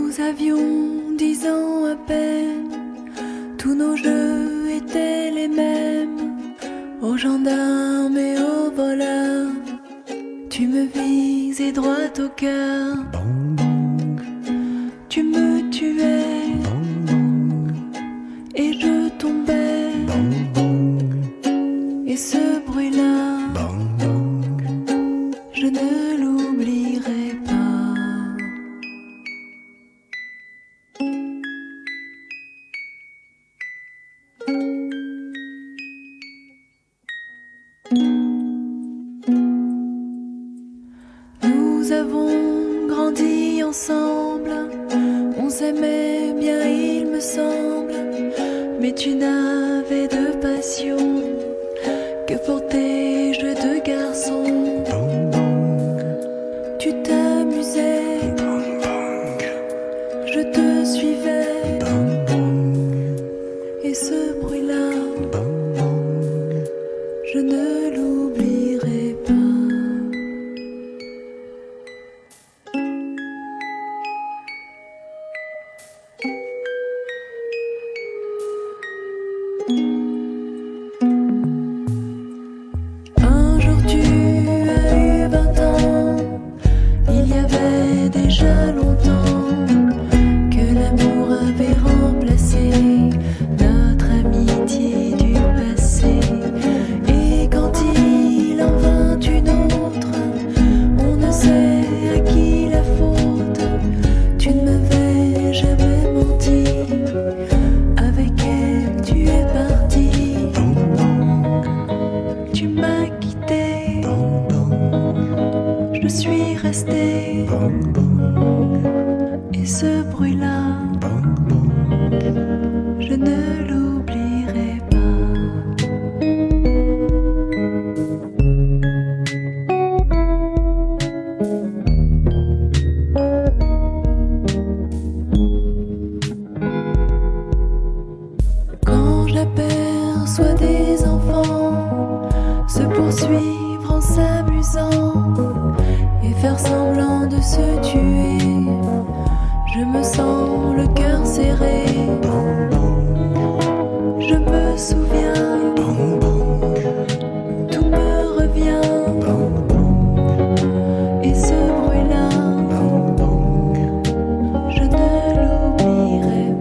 Nous avions 10 ans à peine, tous nos jeux étaient les mêmes. Aux gendarmes et aux voleurs, tu me visais droit au cœur. Tu me tuais et je tombais. Et ce bruit-là, je ne l'oublierai pas. Nous avons grandi ensemble, on s'aimait bien il me semble, mais tu n'avais de passion que pour tes jeux de garçon. Tu t'amusais, je te suivais, et ce bruit-là, je ne l'oublierai pas. Un jour tu as eu 20 ans, il y avait déjà longtemps que l'amour avait remplacé notre amitié du passé. Et quand il en vint une autre, on ne sait à qui la faute. Tu ne m'avais jamais menti, avec elle tu es parti. Tu m'as quitté, je suis restée, et ce bruit-là, je ne l'oublierai pas. Quand j'aperçois des enfants se poursuivre en s'amusant et faire semblant de se tuer, je me sens le cœur serré. Je me souviens, tout me revient, et ce bruit-là, je ne l'oublierai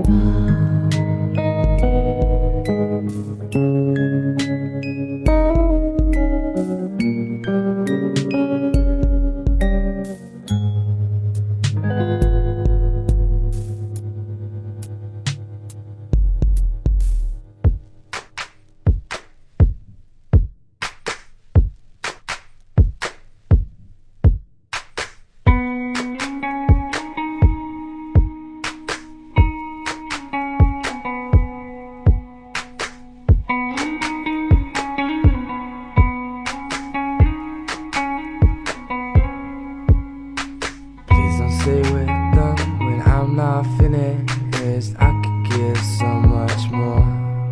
Please don't say we're done when I'm not finished. I could give so much more,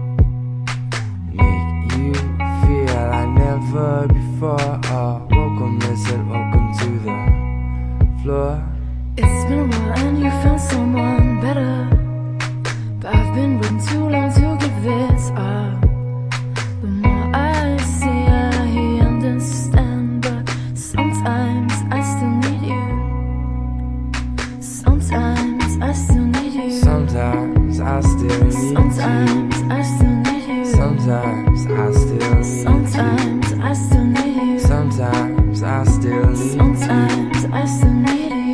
make you feel like never before. Oh, welcome, is it? Welcome to the floor. It's been a while and you found someone better, but I've been waiting too long to give this up. The more I see, I hear, understand, but sometimes I still need you. Sometimes I still need you. Sometimes I still need Sometimes you. I still need you. Sometimes I still need Sometimes I still need you. you. Sometimes I still need you. Sometimes I still need you.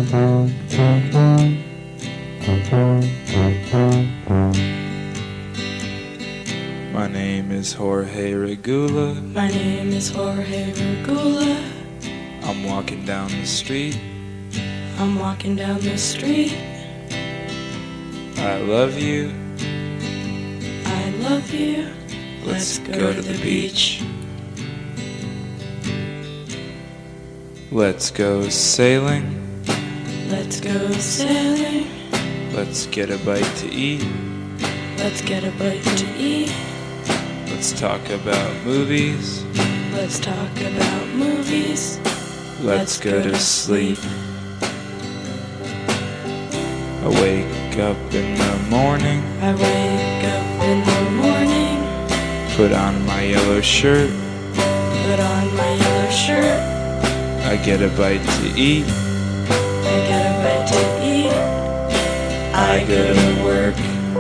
My name is Jorge Regula. My name is Jorge Regula. I'm walking down the street. I'm walking down the street. I love you. I love you. Let's go to the beach. Let's go sailing. Let's go sailing. Let's get a bite to eat. Let's get a bite to eat. Let's talk about movies. Let's talk about movies. Let's go to sleep. I wake up in the morning. I wake up in the morning. Put on my yellow shirt. Put on my yellow shirt. I get a bite to eat. I get a bite to eat. I go to work.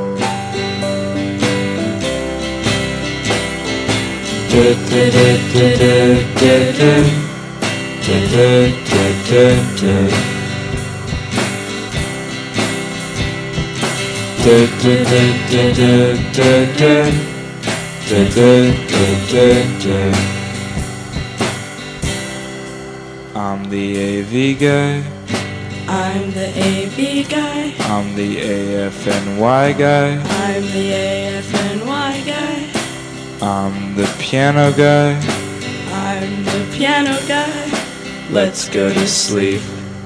I'm the AV guy. I'm the AV guy. I'm the AFNY guy. I'm the AFNY guy. I'm the piano guy. I'm the piano guy. Let's go to sleep.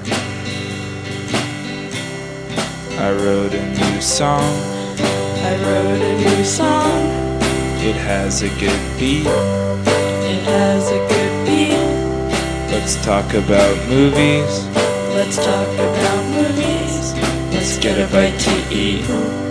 I wrote a new song. I wrote a new song. It has a good beat. It has a good beat. Let's talk about movies. Let's talk about movies. Let's get a bite to eat.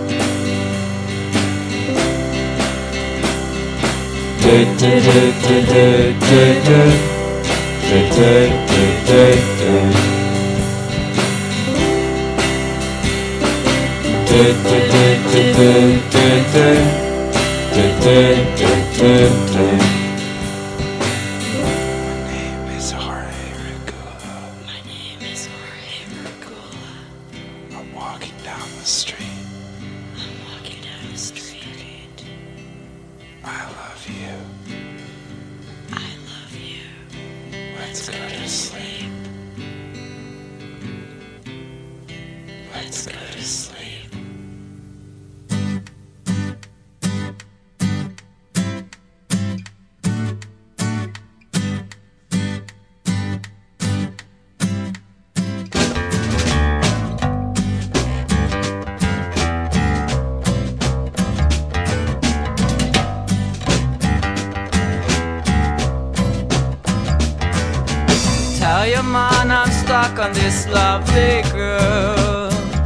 Tell your man I'm stuck on this lovely girl,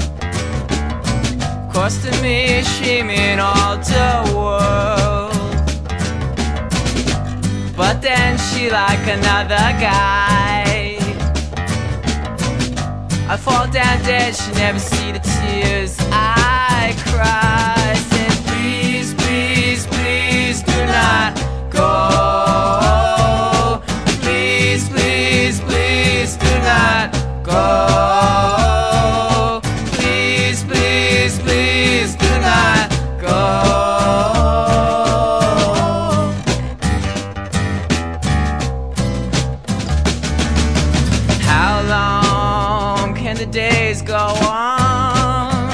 costing me, she mean all the world. But then she like another guy. I fall down dead, she never see the tears I cry. Said please, please, please do not go. Please, please, please do not go. Please, please, please do not go. How long can the days go on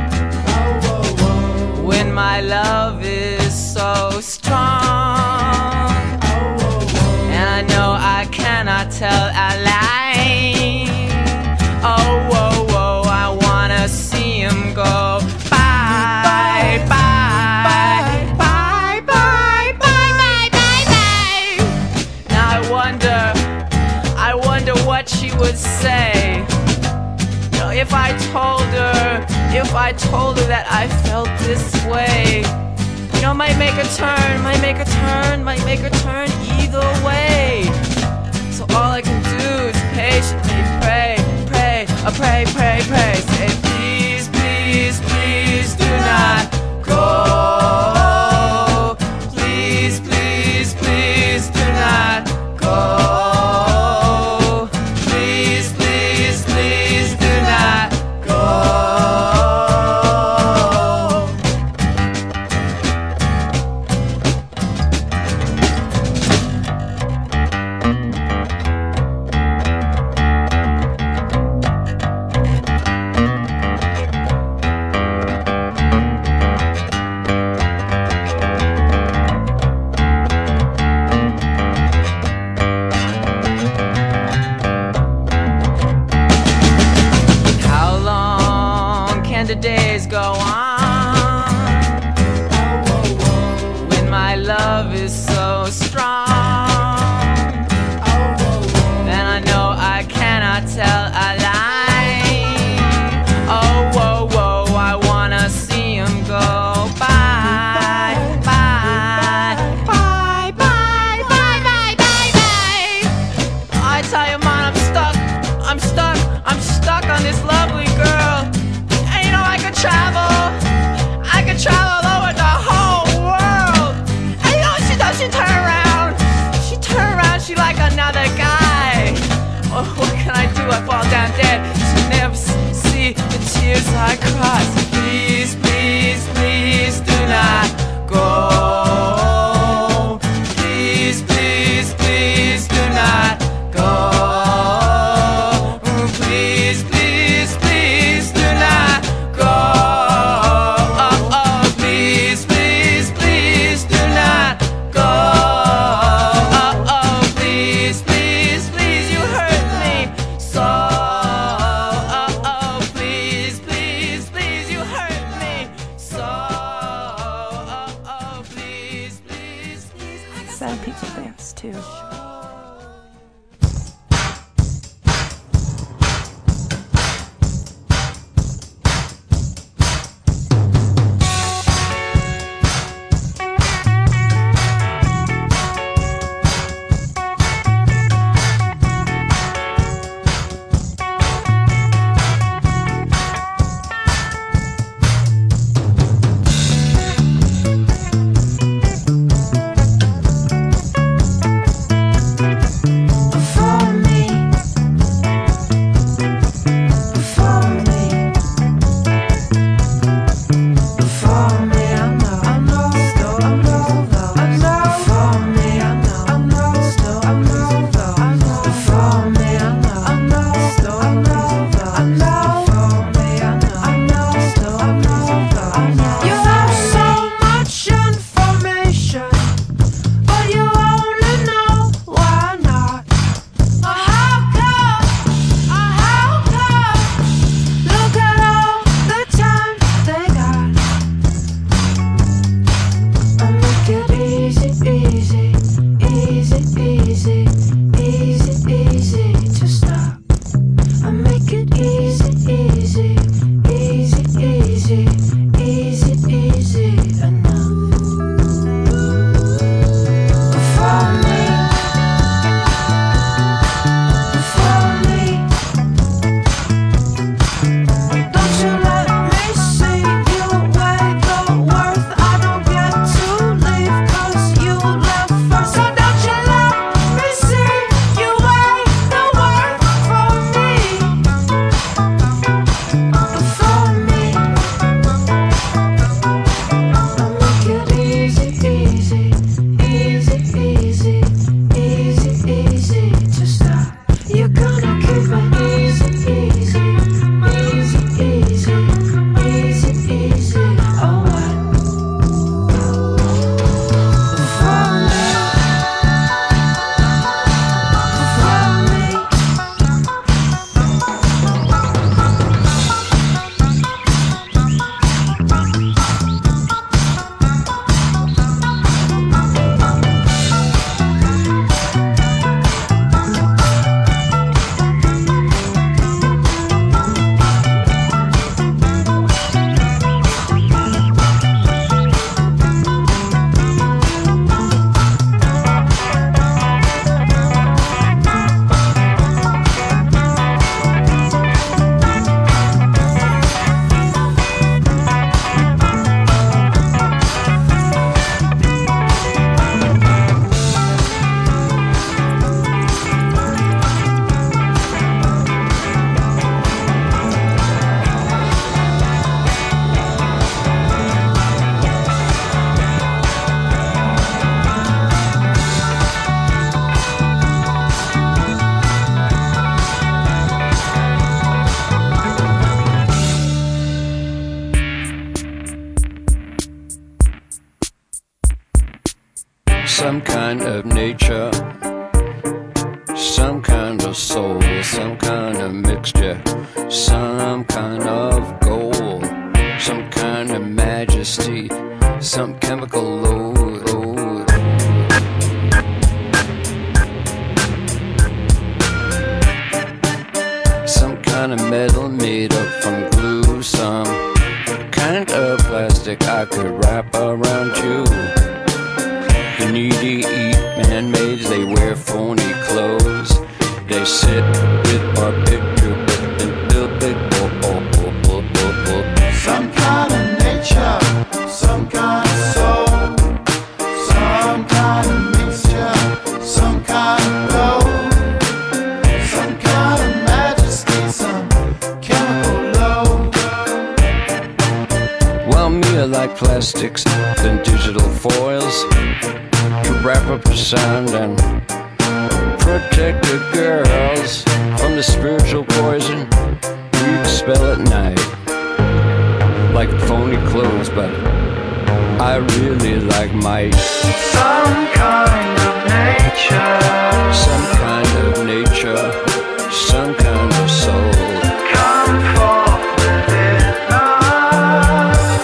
when my love is so strong? And I know I cannot tell a lie. Oh, whoa, whoa, I wanna see him go. Bye, bye, bye, bye, bye, bye, bye, bye. Now I wonder what she would say. You know, if I told her that I felt this way. You know, might make a turn, might make a turn, might make a turn either way. So all I can do is patiently pray, pray, pray, pray, pray. Say please, please, please do not go. Please, please, please do not go. Please, please, please do I cross. Please, please, please do not go. Please, please, please do not go. Please, please, please do not go. Oh, oh, please, please, please do not go. Oh, oh, please, please, please, you hurt me so. Oh, oh, please, please, please, you hurt me so. Oh, oh, please, please, please. Sad people dance too. Some kind of nature, some kind of soul, some kind of mixture, some kind of gold, some kind of majesty, some chemical load. Some kind of metal made up from glue, some kind of plastic I could wrap around you. The needy eat man-maids, they wear phony clothes. They sit with our picture book and build big some kind of nature, some kind of soul, some kind of mixture, some kind of gold, some kind of majesty, some chemical load. than digital foils to wrap up the sound and protect the girls from the spiritual poison you expel at night. Like phony clothes, but I really like might. Some kind of nature. Some kind of nature. Some kind of soul. Come forth within us.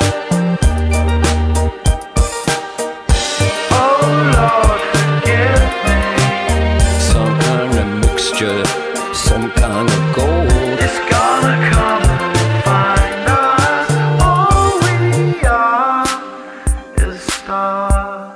Oh Lord, forgive me. Some kind of mixture. Some kind of gold. It's gonna come and find us. All we are is stars.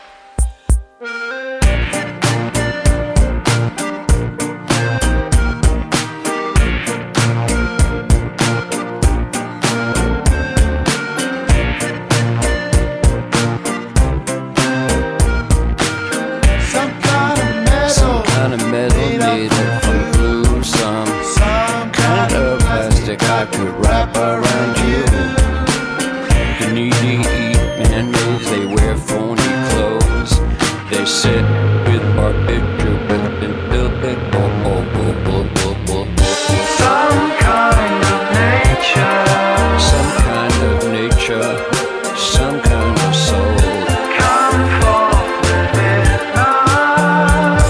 Some kind of metal Made up from glue. Some kind of plastic I could wrap around you. The needy eat man-maids, they wear phony clothes. They sit with barbiturates and build Some kind of nature. some kind of nature, some kind of soul. Come forth within us.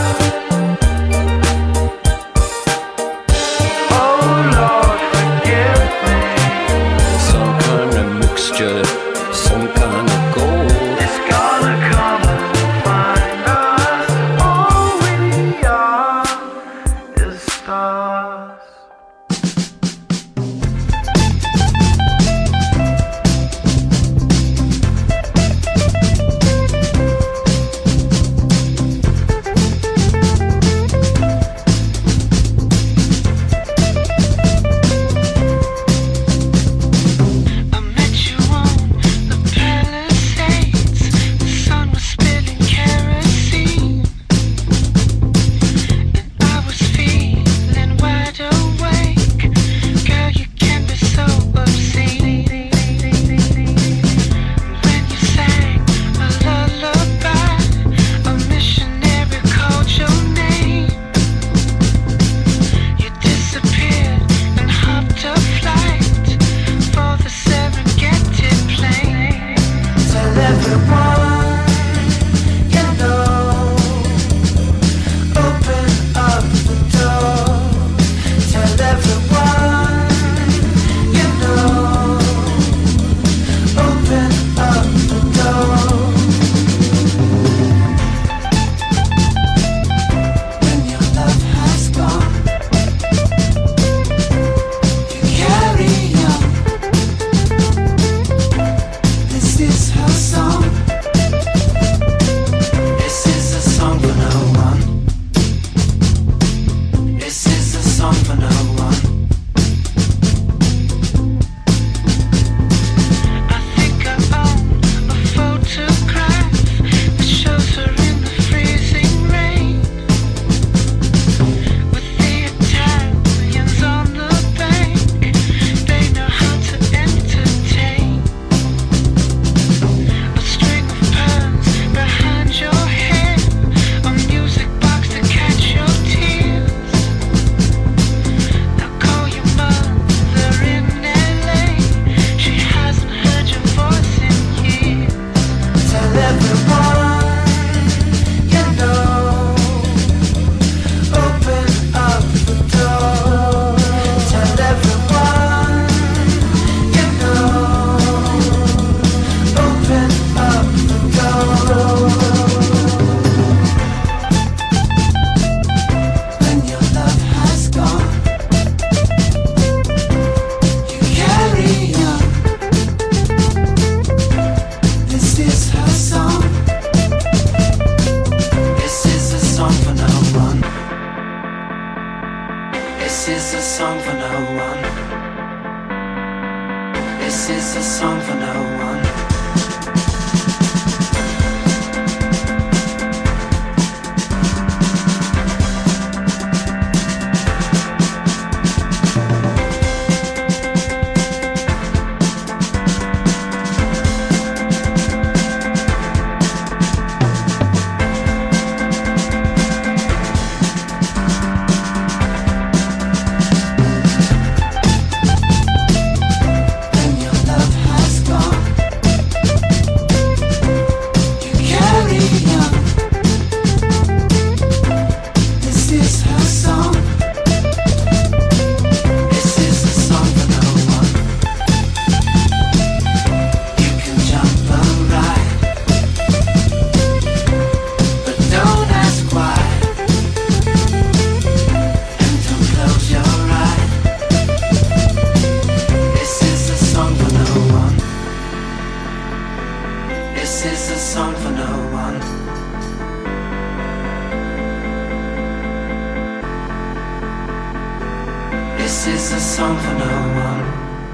Oh Lord, forgive me. Some kind of mixture, some kind of gold. It's gonna come and find us. All we are is stars. I met you on the Palisades. The sun was spilling kerosene, and I was feeling wide awake. Girl, you can be so obscene. When you sang a lullaby, a missionary called your name. You disappeared and hopped a flight for the Serengeti plane. Tell everyone you know. Open up the door. Tell everyone you know. Open up the door. When your love has gone, you carry on. This is her song. This is a song for no one. This is a song for no one. I think I own a photograph that shows her in the freezing rain, with the Italians on the bank. They know how to entertain. A string of pearls behind your head, a music box to catch your tears. Now call your mother in LA. She hasn't heard your voice in years. Tell everyone you know. Open up the door. Tell everyone you know. Open up the door. When your love has gone, you carry on. This is her song. This is a song for no one. This is a song for no one. This is a song for no one. This is a song for no one. This is a song for no one.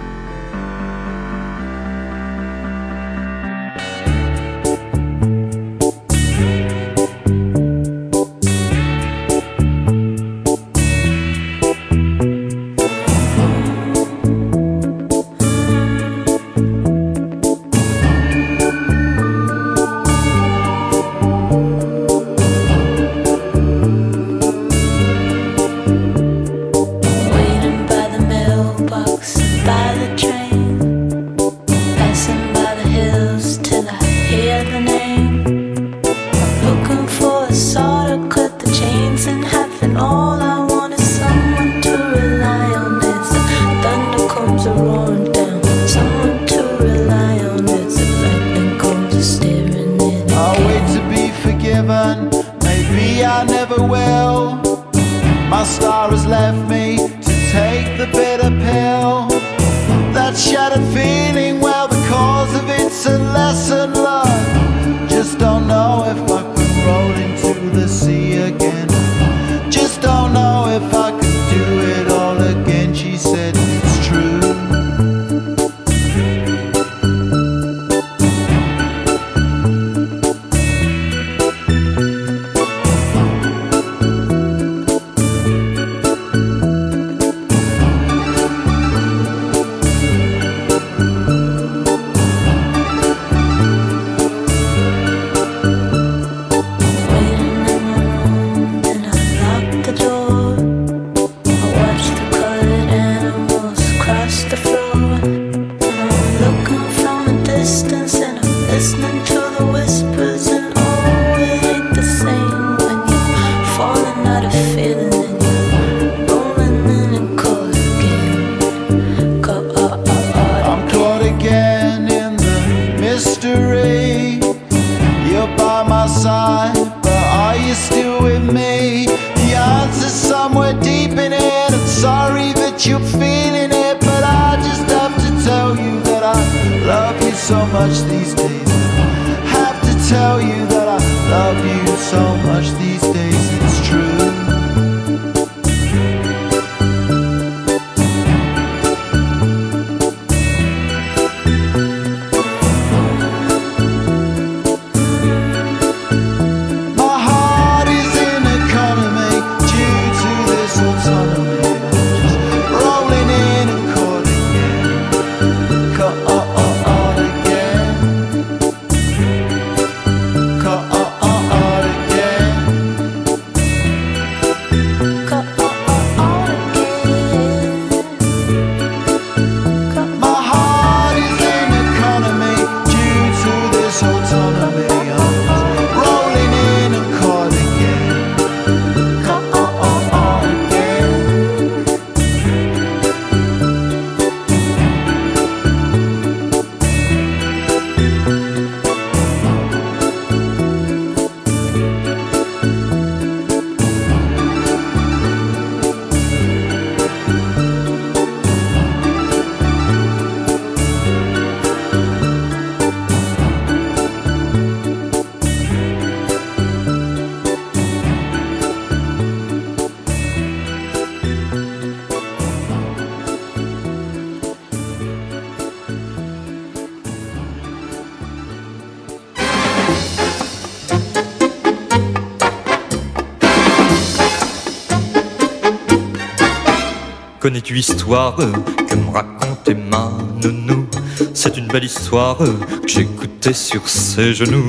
Connais-tu l'histoire que me racontait ma nounou? C'est une belle histoire que j'écoutais sur ses genoux.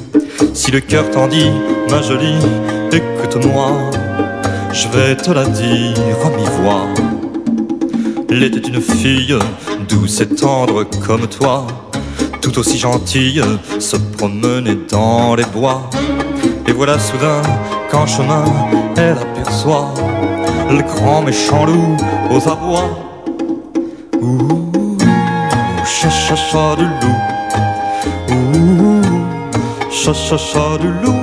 Si le cœur t'en dit, ma jolie, écoute-moi, je vais te la dire à mi-voix. Elle était une fille douce et tendre comme toi, tout aussi gentille, se promenait dans les bois. Et voilà soudain qu'en chemin, elle aperçoit le grand méchant loup aux abois. Ouh, cha-cha-cha du loup. Ouh, cha-cha-cha du loup.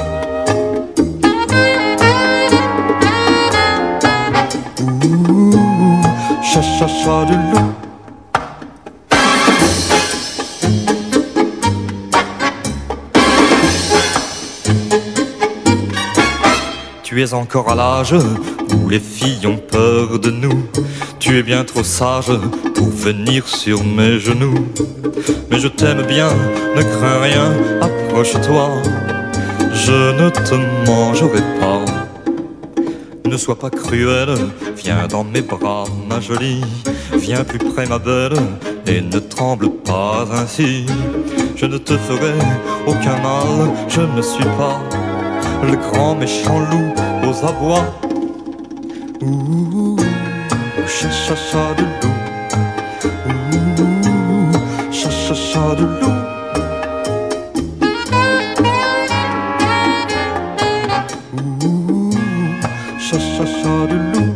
Ouh, cha-cha-cha du loup. tu es encore à l'âge où les filles ont peur de nous. Tu es bien trop sage pour venir sur mes genoux. Mais je t'aime bien, ne crains rien, approche-toi. Je ne te mangerai pas. Ne sois pas cruelle, viens dans mes bras, ma jolie. Viens plus près, ma belle, et ne tremble pas ainsi. Je ne te ferai aucun mal, je ne suis pas le grand méchant loup aux abois. Ouh, cha cha cha de loup. Ouh, cha cha cha de loup. Ouh, cha cha cha de loup.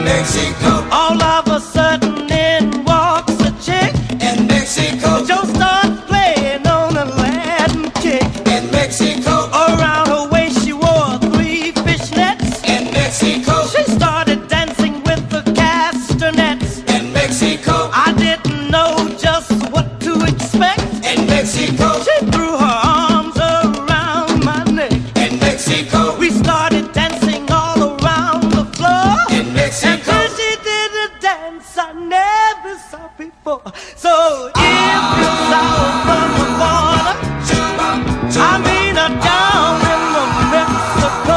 in Mexico. All of a sudden in walks a chick In Mexico. Joe starts playing on a Latin kick. In Mexico. Around her waist she wore 3 fishnets. In Mexico. She started dancing with the castanets. In Mexico. I didn't know just what to expect. In Mexico. She threw her arms around my neck. In Mexico. We started dancing all around the floor. In Mexico. And then she did a dance I never saw before. So if you're south from the border, I mean down in the Mexico,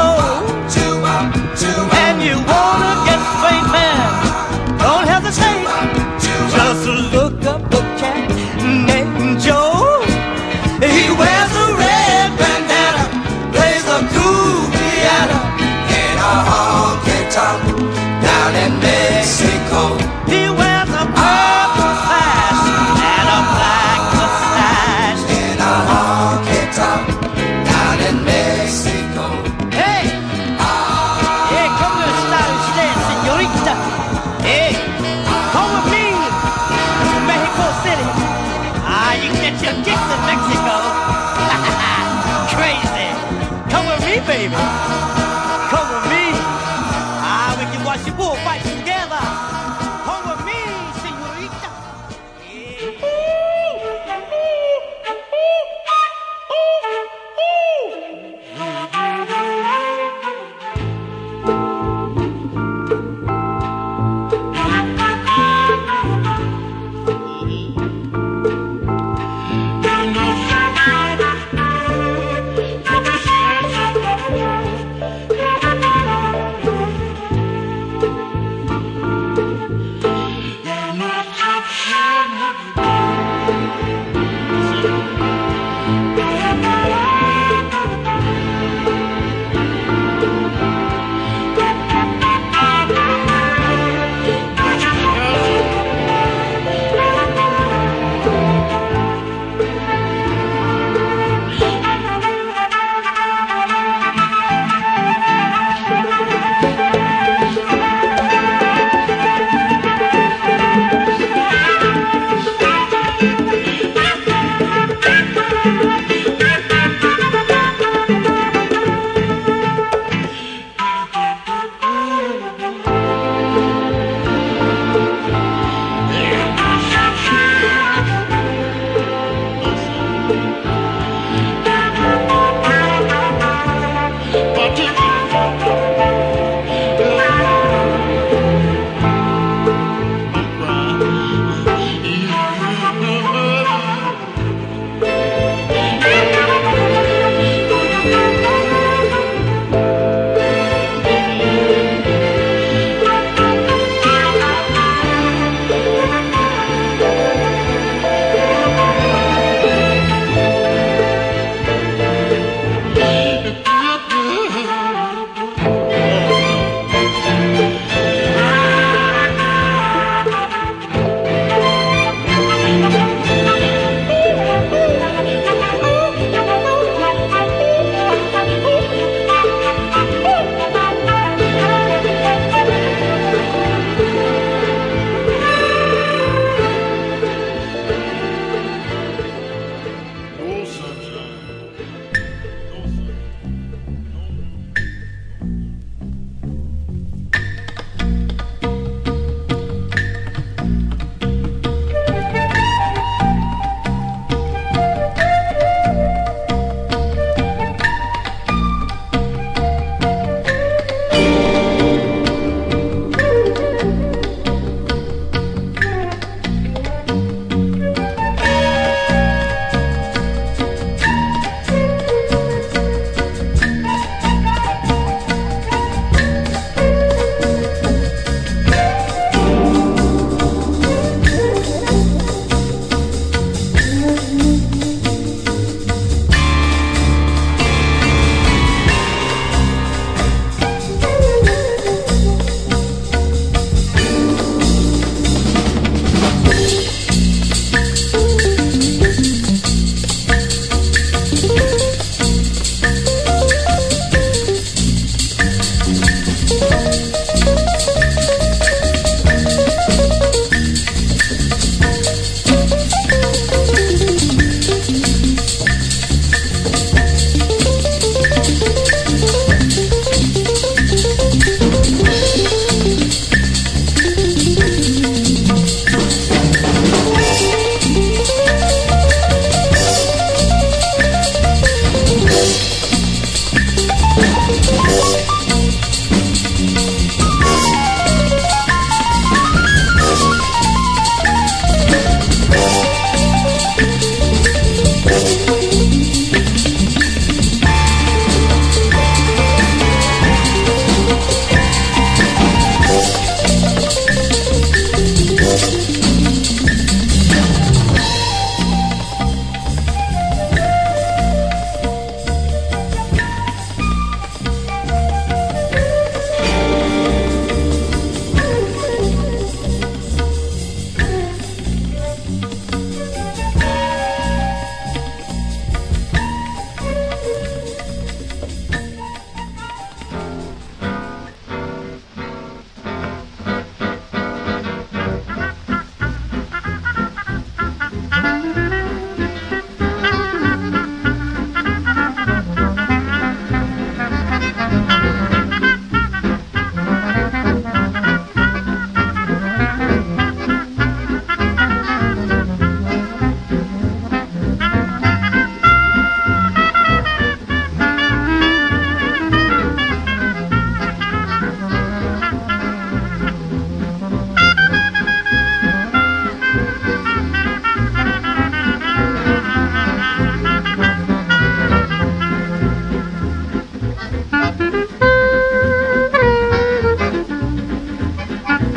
and you wanna get straight, man, don't hesitate. Just look up a cat named Joe. He wears a red bandana, plays a cool piano In a honky tonk down in Mexico. He wears a purple sash and a black mustache. In a honky tonk down in Mexico. Hey! Hey, come to usted, señorita. Hey, come with me to Mexico City. You can get your kicks in Mexico. Crazy. Come with me, baby. Come with me. We can watch the bullfights together. Come with me, señorita.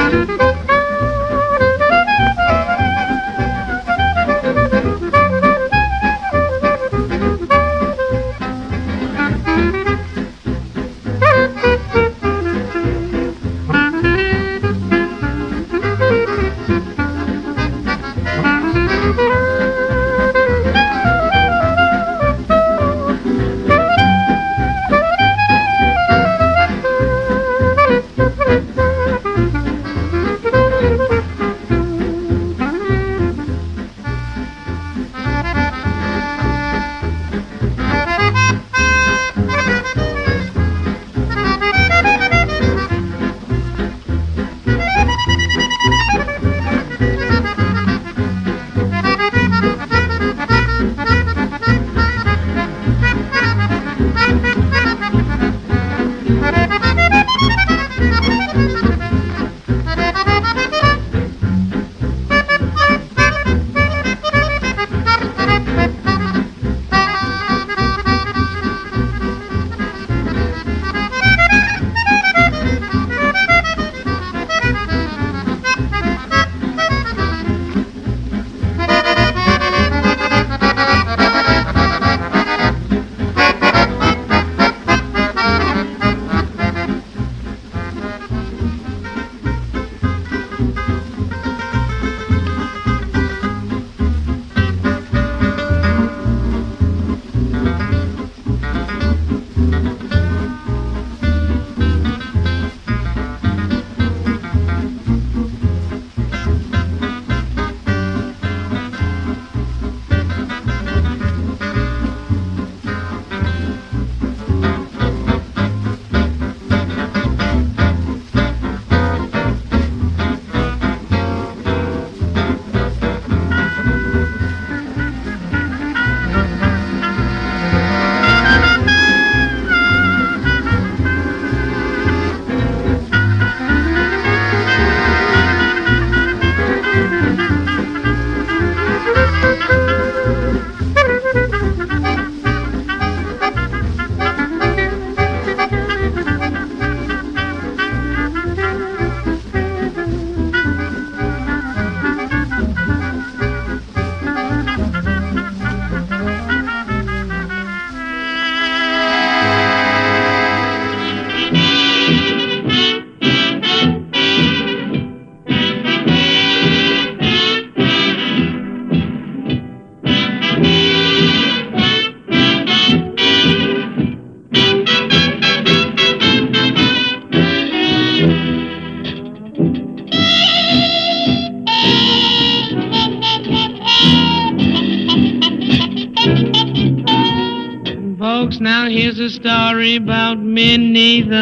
Folks, now here's a story about Minnie the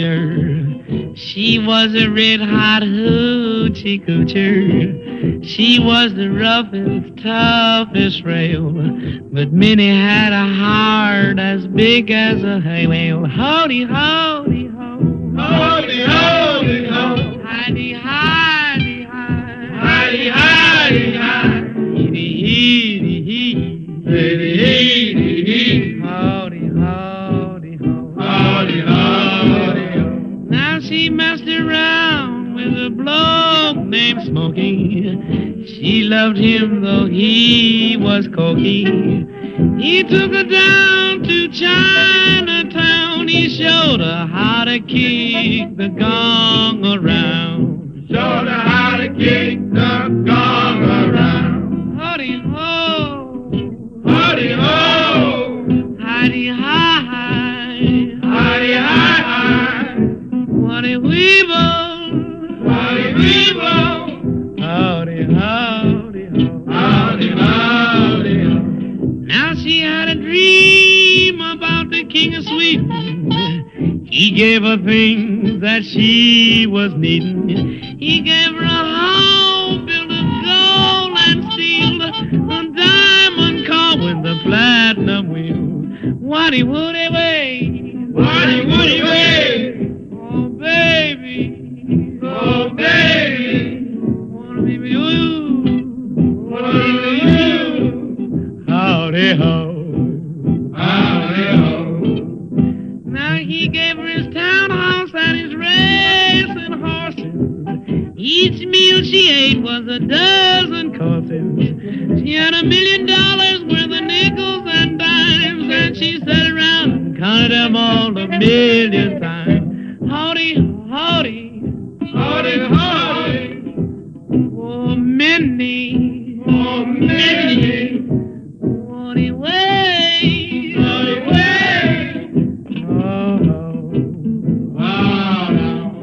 Moocher. She was a red-hot hoochie coocher. She was the roughest, toughest rail, but Minnie had a heart as big as a hay whale. Howdy, howdy, ho. Howdy, howdy, ho. Hidey, hidey, hi. Hidey, hidey, hi. Heedy, heedy, hee. Heedy, heedy, hee. Howdy, howdy, ho. Howdy, howdy, ho. Now she messed around with a bloke named Smokey. She loved him though he was cocky. He took her down to Chinatown. He showed her how to kick the gong around. Showed her how to kick the gong around. Howdy ho, howdy ho, howdy hi, howdy hi hi. What a weevil, howdy howdy ho, howdy howdy ho. Now she had a dream about the King of Sweden. He gave her things that she was needing. He gave her a home built of gold and steel, a diamond car with a platinum wheel. Waddy woody way, waddy woody way. Oh baby, oh baby, wanna be with you, wanna be with you. Howdy ho, howdy ho. Now he gave her his townhouse and his racing horses. Each meal she ate was a dozen courses. She had $1 million worth of nickels and dimes, and she sat around and counted them all a million times. Howdy, howdy, howdy, howdy. Oh, Minnie, oh, Minnie. Howdy, way, howdy, way. Oh, wow.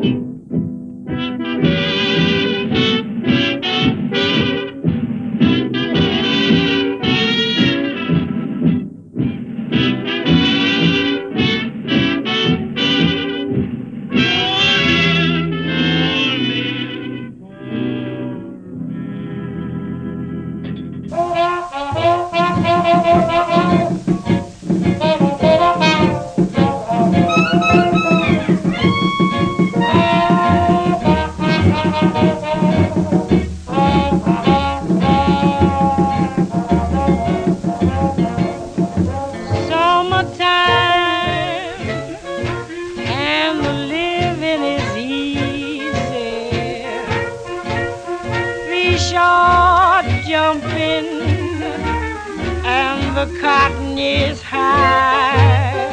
Cotton is high.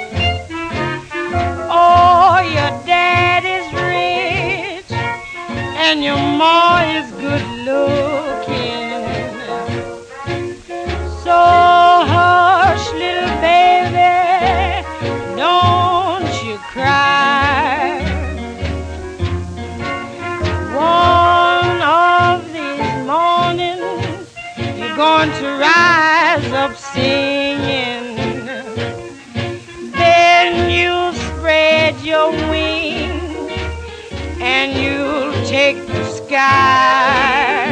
Oh, your dad is rich and your ma is good looking. So hush, little baby, don't you cry. One of these mornings you're going to rise up singing. Then you'll spread your wings and you'll take the sky.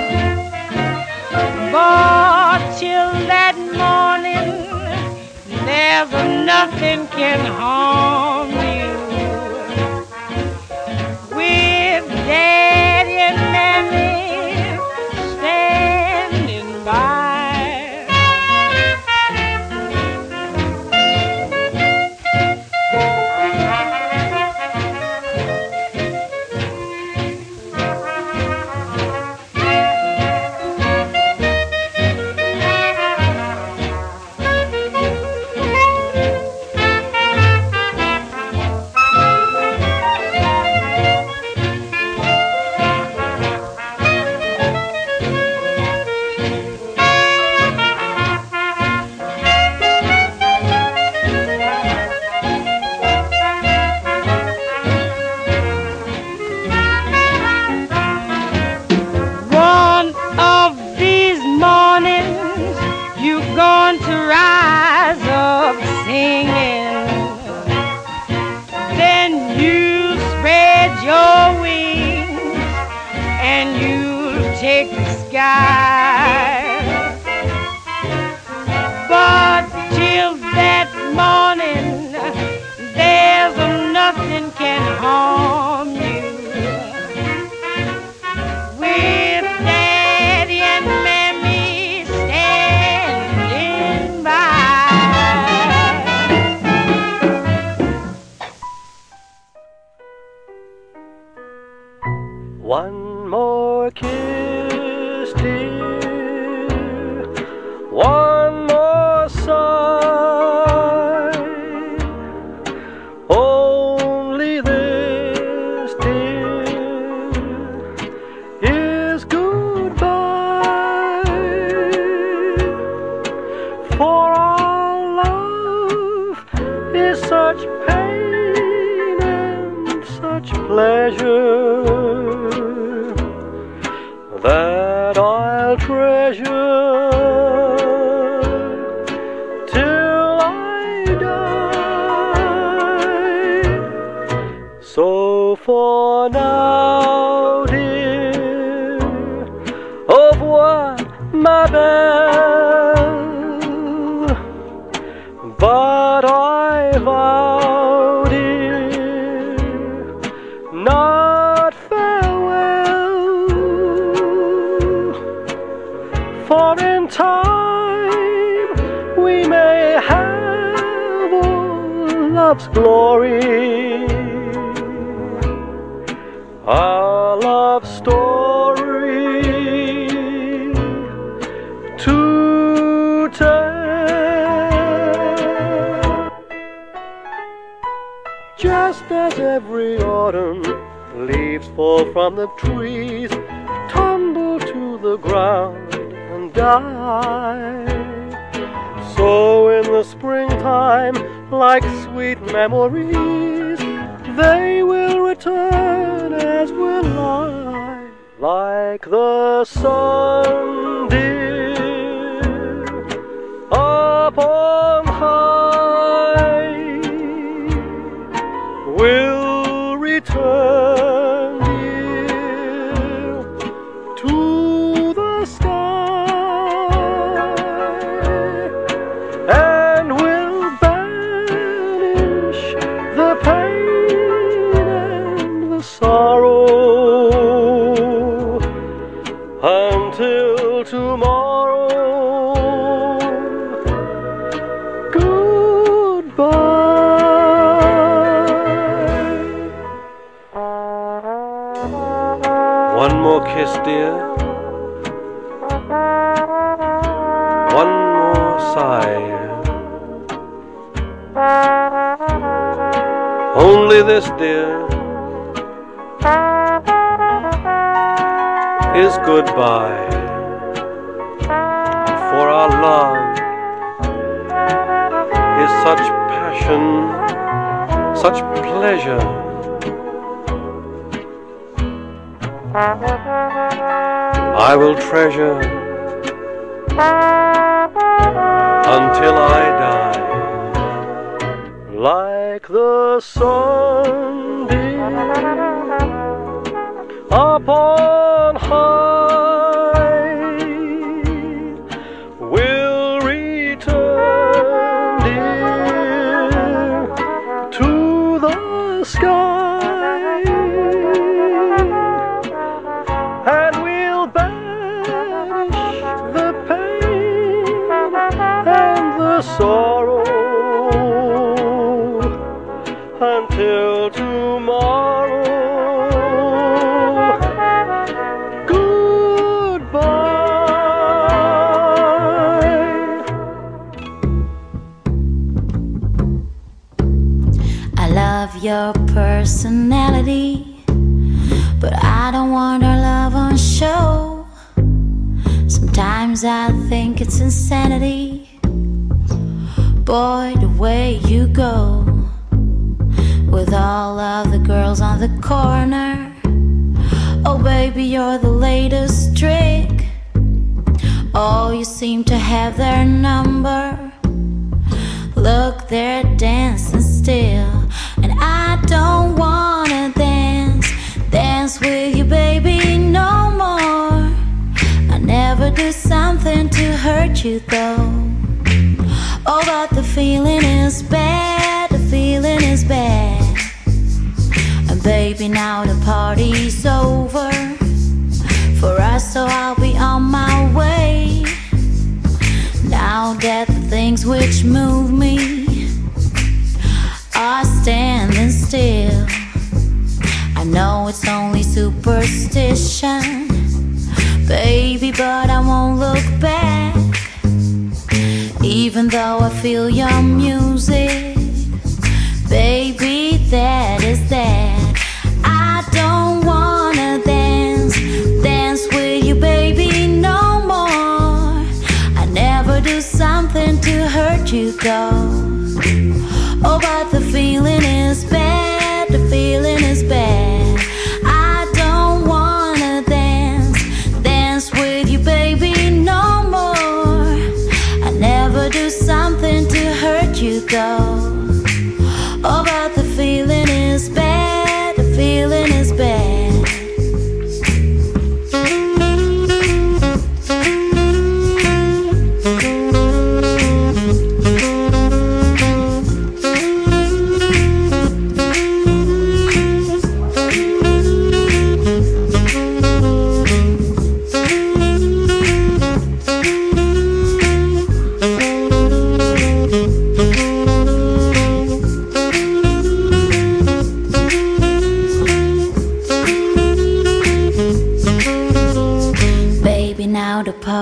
But till that morning, there's nothing can harm you. With Daddy and Mammy standing by. But till that morning, there's nothing can harm you. With Daddy and Mammy standing by. One more kiss, dear. One more sigh. Only this, dear, is goodbye. For our love is such pain and such pleasure that I'll treasure till I die. So for now, dear, au revoir, ma belle. But I vow, dear, not farewell. For in time we may have all love's glory. a love story to tell. Just as every autumn leaves fall from the trees, tumble to the ground and die, so in the springtime, like sweet memories, they will return as will I, like the sun, dear, up on high, will return, dear, to the sky, and will banish the pain and the sorrow until tomorrow. Goodbye. One more kiss, dear. One more sigh. Only this, dear, is goodbye. For our love is such passion, such pleasure. I will treasure until I die, like the sun, dear, upon high, will return, dear, to the sky, and will banish the pain and the sorrow until tomorrow. Goodbye. I love your personality, but I don't want our love on show. Sometimes I think it's insanity, boy, the way you go with all of the girls on the corner. Oh baby, you're the latest trick. Oh, you seem to have their number. Look, they're dancing still, and I don't wanna dance with you, baby, no more. I never do something to hurt you though. Oh, but the feeling is bad, the feeling is bad. And baby, now the party's over for us, so I'll be on my way. Now that the things which move me are standing still, I know it's only superstition, baby, but I won't look back. Even though I feel your music, baby, that is that. I don't wanna dance with you, baby, no more. I never do something to hurt you though. Oh, but the feeling is bad, the feeling is bad. I don't wanna dance with you, baby, no more. I never do something to hurt you though. Oh, but the feeling is bad.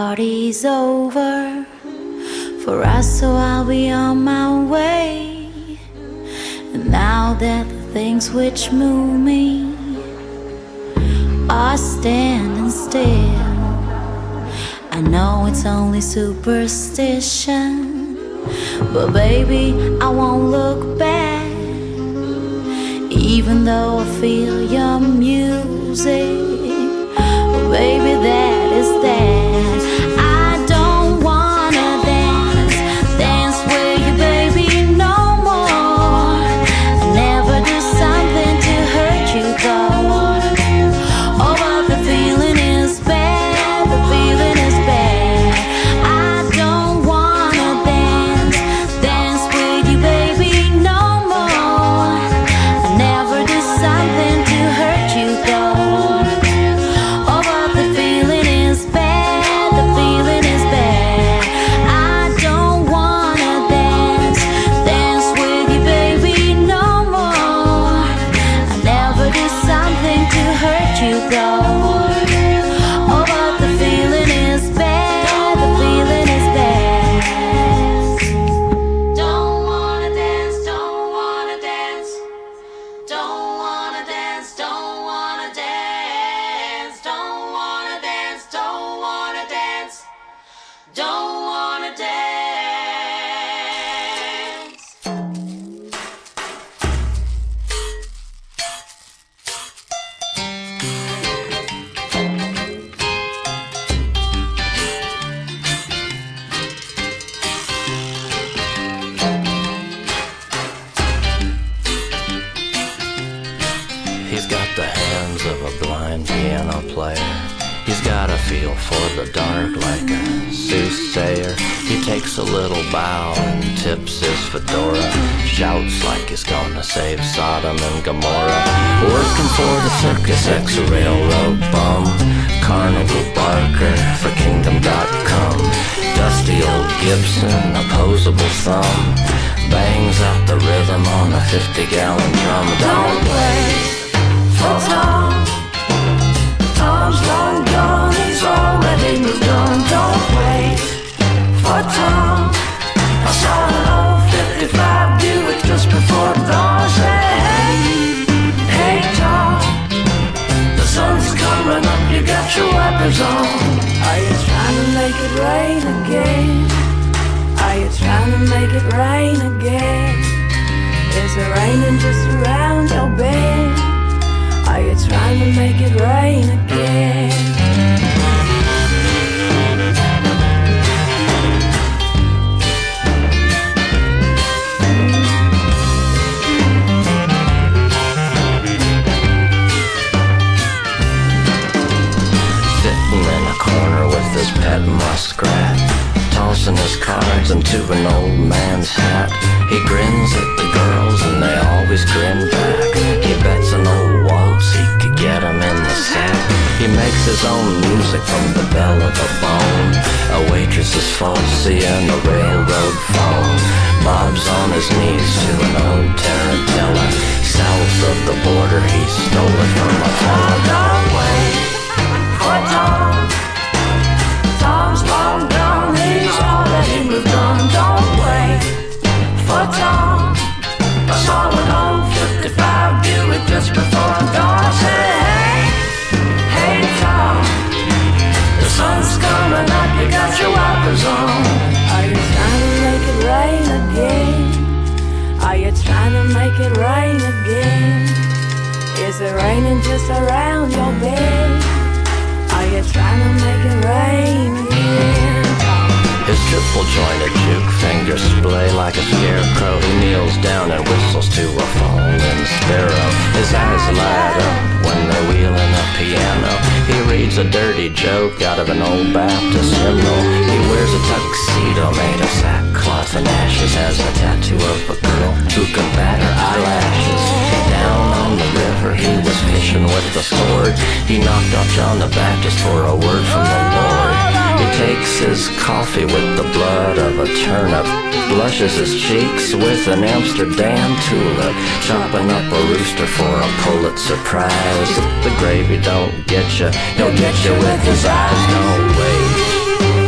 party's over for us, so I'll be on my way. And now that the things which move me are standing still, I know it's only superstition, but baby, I won't look back. Even though I feel your music, oh baby, that is that. I don't wanna dance with you, baby, no more. I never do something to hurt you, though. Oh, but the feeling is bad, the feeling is bad. I don't wanna dance with you, baby, no more. I never do something to hurt you, though. Oh, but the feeling is bad, the feeling is bad. I don't wanna dance with you, baby, no more. I never do something to hurt you, though. Oh, but the feeling is bad, the feeling is bad. Don't wanna dance, don't wanna dance. Don't wanna dance, don't wanna dance. Don't wanna dance, don't wanna dance. Don't wanna dance. He's got the hands of a blind piano player. He's got a feel for the dark like a soothsayer. He takes a little bow and tips his fedora. Shouts like he's gonna save Sodom and Gomorrah. Working for the circus ex-railroad bum. Carnival barker for kingdom.com. Dusty old Gibson, opposable thumb. Bangs out the rhythm on a 50-gallon drum. Don't wait for Tom. Tom's long gone, he's already moved on. Don't wait for Tom. I saw an old 55 Buick just before dawn. Say, hey Tom, the sun's coming up, you got your wipers on. Are you trying to make it rain again? Are you trying to make it rain again? Is it raining just around your bed? Are you trying to make it rain again? Sitting in a corner with his pet muskrat, tossing his cards into an old man's hat. He grins at the girls and they always grin back. He bets an old waltz he could get him in the sack. He makes his own music from the bell of a bone. A waitress is falsy and a railroad phone. Bob's on his knees to an old tarantella. South of the border he stole it from a fella. Don't wait for Tom. Tom's long gone, he's already moved on. Don't wait for Tom. I saw an old 55 Buick just before dawn. I said, hey Tom, the sun's coming up, you got your wipers on. Are you trying to make it rain again? Are you trying to make it rain again? Is it raining just around your bed? Are you trying to make it rain again? His triple-jointed juke fingers splay like a scarecrow. He kneels down and whistles to a falling sparrow. His eyes light up when they're wheeling a piano. He reads a dirty joke out of an old Baptist hymnal. He wears a tuxedo made of sackcloth and ashes. Has a tattoo of a girl who can bat her eyelashes. Down on the river he was fishing with a sword. He knocked off John the Baptist for a word from the Lord. He takes his coffee with the blood of a turnip, blushes his cheeks with an Amsterdam tulip, chopping up a rooster for a Pulitzer Prize. If the gravy don't get you, he'll get you with his eyes. Don't wait